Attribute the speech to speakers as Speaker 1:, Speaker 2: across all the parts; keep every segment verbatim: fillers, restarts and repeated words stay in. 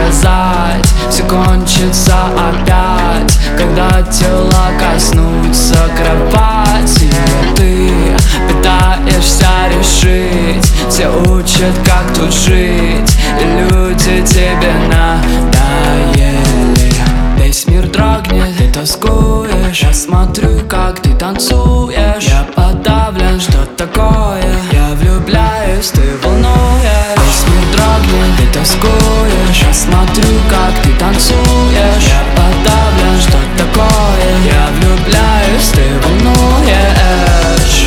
Speaker 1: сказать, все кончится опять, когда тела коснутся кровати. Ты пытаешься решить, все учат, как тут жить, и люди тебе надоели. Весь мир дрогнет, ты тоскуешь, я смотрю, как ты танцуешь. Я подавлен, что такое, я влюбляюсь, ты волнуешь. Весь мир дрогнет, ты тоскуешь, я смотрю, как ты танцуешь. Я подавлен, что такое, я влюбляюсь, ты волнуешь.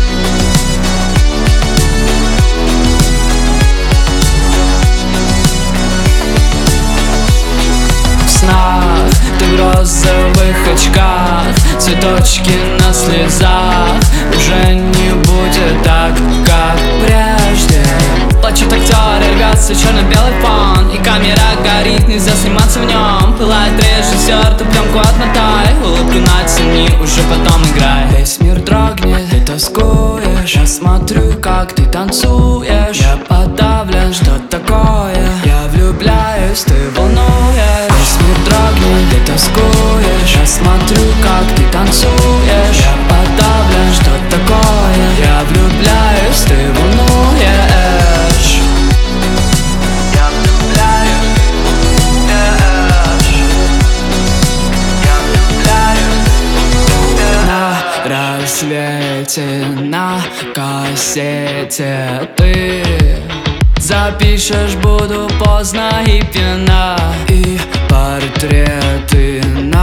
Speaker 1: В снах ты в розовых очках, цветочки на слезах. Уже не будет так, как прежде. Плачут актеры, рвется черно-белый фон, и камера горит, нельзя сниматься в нем. Пылает режиссер, ты пленку отмотай, улыбку натяни, уже потом играй. Весь мир дрогнет, ты тоскуешь, я смотрю, как ты танцуешь. Я подавлен, что такое, я влюбляюсь, ты волнуешь. Весь мир дрогнет, ты тоскуешь, я смотрю, как ты танцуешь. Я подавлен, что такое, я влюбляюсь, ты волнуешь. Я влюбляюсь, я влюбляюсь. На рассвете, на кассете ты запишешь, буду поздно и пьяна, и портреты